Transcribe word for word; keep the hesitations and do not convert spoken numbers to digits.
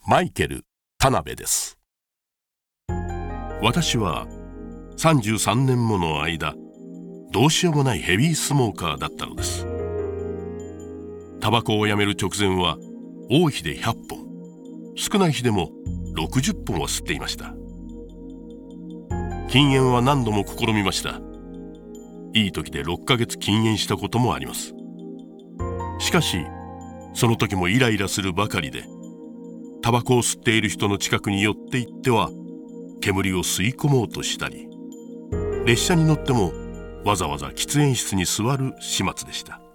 マイケル・田辺です。私はさんじゅうさんねんもの間、どうしようもないヘビースモーカーだったのです。タバコをやめる直前は多い日でひゃっぽん、少ない日でもろくじゅっぽんは吸っていました。禁煙は何度も試みました。いい時でろっかげつ禁煙したこともあります。しかしその時もイライラするばかりで、タバコを吸っている人の近くに寄っていっては煙を吸い込もうとしたり、列車に乗ってもわざわざ喫煙室に座る始末でした。